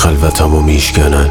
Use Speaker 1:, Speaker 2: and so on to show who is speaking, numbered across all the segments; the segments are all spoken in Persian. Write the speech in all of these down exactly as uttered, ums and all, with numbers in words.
Speaker 1: خلوتمو میشکنن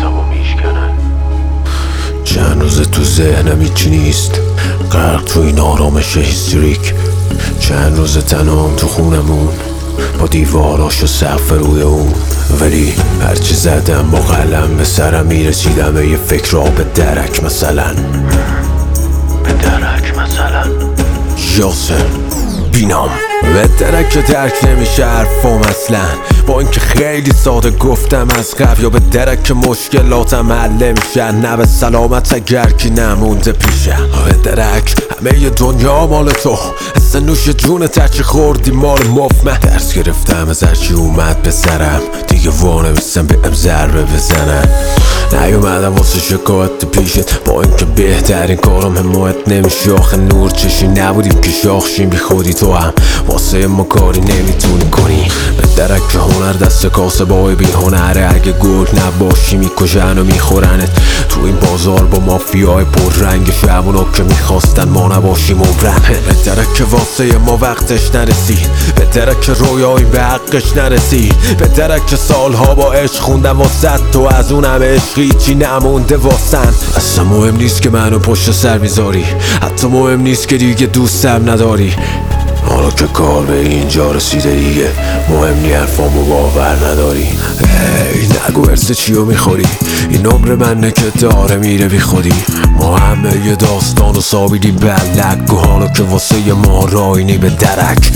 Speaker 1: چند روز تو ذهنم هیچی نیست، غرق تو این آرامش هیستریک. چند روز تنهام تو خونمون با دیواراش و سقف روی اون، ولی هرچی زدم با قلم به سرم میرسیدم یه فکر را به درک مثلا به درک مثلا یاسر بینام به درک درک نمیشه حرفام اصلا، با اینکه خیلی ساده گفتم از قبل. یا به درک مشکلاتم حل نمیشن، نه به سلامت اگر کی نمونده پیشه. به درک همه ی دنیا مال تو، حس نوش جون ترچی خوردی مال مفمه. درس گرفتم از هرچی اومد به سرم، دیگه وانمیستم به ام ضربه بزنن. نیومدم واسه شکایت پیشت، با اینکه بهترین کارم حمایت نمیشه. آخه نور چشی نبودیم که شاخشیم، بی خودی تو هم واسه ما کاری نمیتونی کنی. به درک هنر دست کاسه بای بی هنره، اگه گرگ نباشی میکشن و میخورنت. تو این بازار با مافیای پر رنگ شبونا که میخواستن ما نباشیم عمرن. به درک واسه ما وقتش نرسید، به درک رویایی به حقش نرسید. به درک سالها با عشق خوندم واسه تو، از اونم عشقی چی نمونده واسن. اصلا مهم نیست که منو پشت سر میذاری، حتی مهم نیست که دیگه دوستم نداری. حالا که کار به اینجا رسیده دیگه مهم نی حرفامو باور نداری. هی نگو ارز چیو میخوری، این عمر منه که داره میره بی خودی. ما همه یه داستانو سابیدیم بلک، و حالا که واسه ما راینی به درک.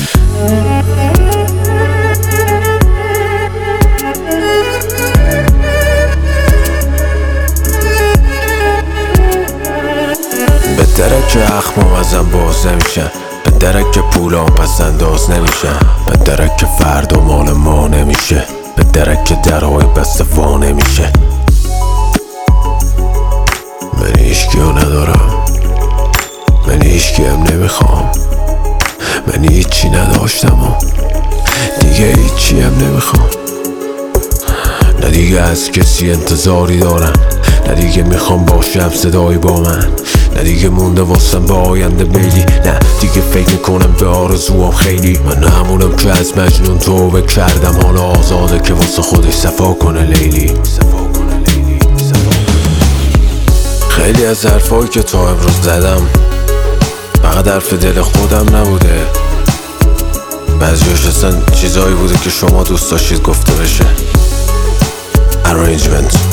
Speaker 1: به درک اخمام ازم باز نمیشن، به درک که پولام پس انداز نمیشن. به درک که فردا مال ما نمیشه، به درک که درهای بسته وا نمیشه. من هیچکیو ندارم، من هیچکی هم نمیخوام. من هیچی نداشتم و دیگه هیچی هم نمیخوام. نه دیگه از کسی انتظاری دارم، نه دیگه میخوام باشم صدایی با من. نه دیگه مونده واسم به آینده بیلی، نه دیگه فکر میکنم به آرزوام خیلی. من همونم که از مجنون توبه کردم، حالا آزاده که واسه خودش صفا کنه لیلی. خیلی از حرفایی که تا امروز زدم فقط حرف دل خودم نبوده، بعضیاش اصلا چیزایی بوده که شما دوست داشتید گفته بشه. Arrangement